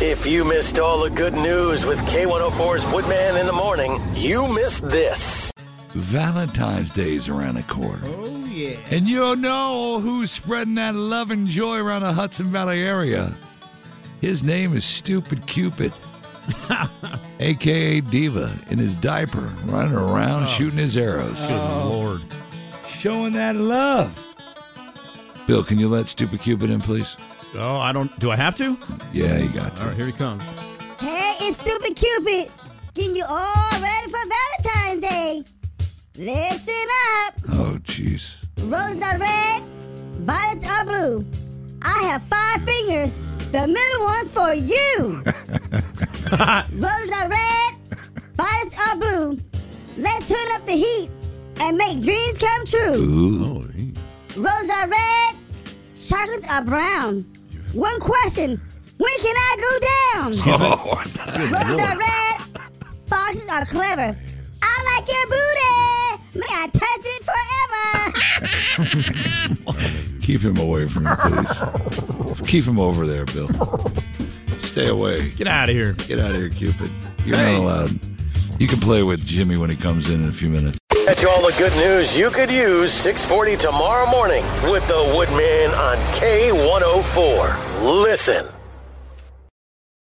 If you missed all the good news with K104's Woodman in the morning, you missed this. Valentine's Day's around the corner. Oh, yeah. And you know who's spreading that love and joy around the Hudson Valley area. His name is Stupid Cupid, a.k.a. Diva, in his diaper, running around shooting his arrows. Good Lord. Showing that love. Bill, can you let Stupid Cupid in, please? Oh, I don't. Do I have to? Yeah, you got to. All right, here he comes. Hey, it's Stupid Cupid. Getting you all ready for Valentine's Day. Listen up. Oh, jeez. Roses are red, violets are blue. I have 5 fingers, the middle one for you. Roses are red, violets are blue. Let's turn up the heat and make dreams come true. Ooh. Roses are red, chocolates are brown. One question, when can I go down? Roses are red, foxes are clever. I like your booty. May I touch it forever? Keep him away from me, please. Keep him over there, Bill. Stay away. Get out of here. Get out of here, Cupid. You're not allowed. You can play with Jimmy when he comes in a few minutes. Catch all the good news you could use 6:40 tomorrow morning with the Woodman on K104. Listen.